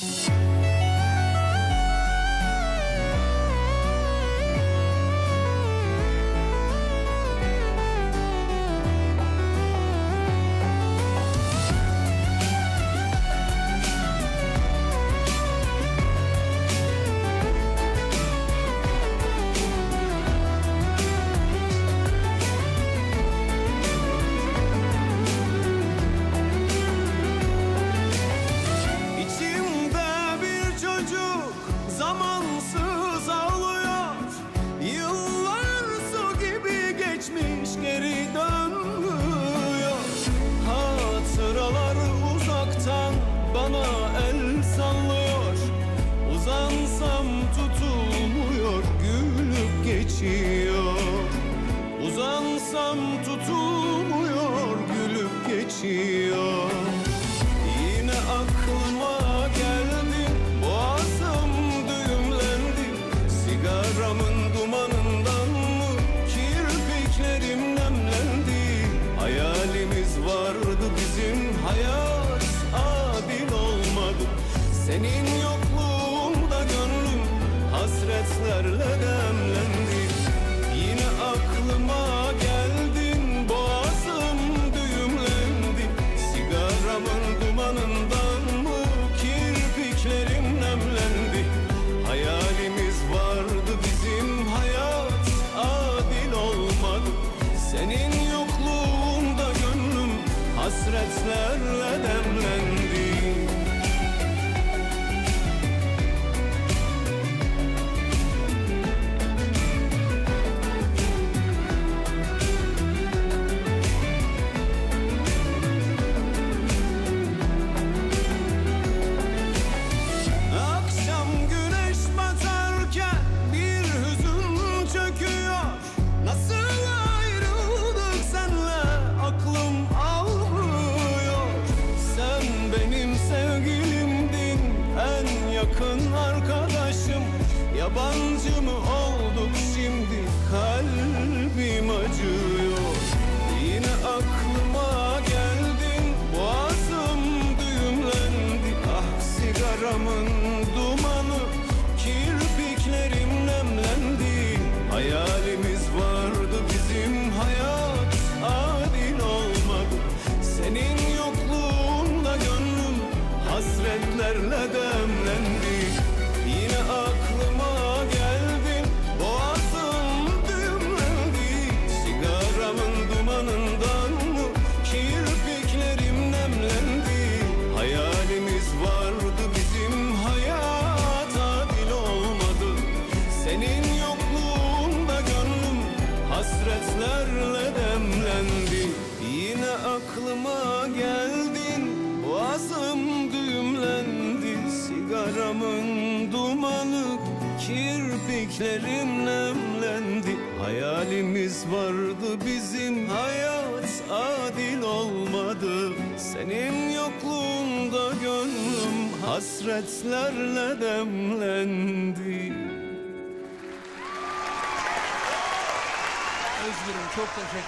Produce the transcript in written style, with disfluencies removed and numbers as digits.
Zamansız ağlıyor, yıllar su gibi geçmiş geri dönmüyor. Hatıralar uzaktan bana el sallıyor. Uzansam tutulmuyor, gülüp geçiyor. Uzansam tutulmuyor, gülüp geçiyor. Yine aklıma geldin, boğazım düğümlendi. Sigaramın dumanından mı kirpiklerim nemlendi? Hayalimiz vardı bizim, hayat adil olmadı. Senin yokluğunda gönlüm hasretlerle demlendi. Yine aklıma geldin, boğazım düğümlendi. Sigaramın dumanından mı kirpiklerim nemlendi? Hayalimiz vardı bizim, hayat adil olmadı. Senin yokluğunda gönlüm hasretlerle demlendi. Yakın arkadaşım, yabancı mı olduk şimdi, kalbim acıyor. Yine aklıma geldin, boğazım düğümlendi. Ah sigaramın dumanı, kirpiklerim nemlendi. Hayalimiz vardı bizim, hayat adil olmadı. Senin yokluğunda gönlüm hasretlerle demlendi. Yine aklıma geldin, boğazım düğümlendi. Sigaramın dumanından mı kirpiklerim nemlendi? Hayalimiz vardı bizim, hayat adil olmadı. Senin yokluğunda gönlüm hasretlerle demlendi. Yine aklıma geldin, boğazım düğümlendi. Sigaramın dumanı, kirpiklerim nemlendi. Hayalimiz vardı bizim, hayat adil olmadı. Senin yokluğunda gönlüm hasretlerle demlendi. Özgür'üm çok teşekkür ederim.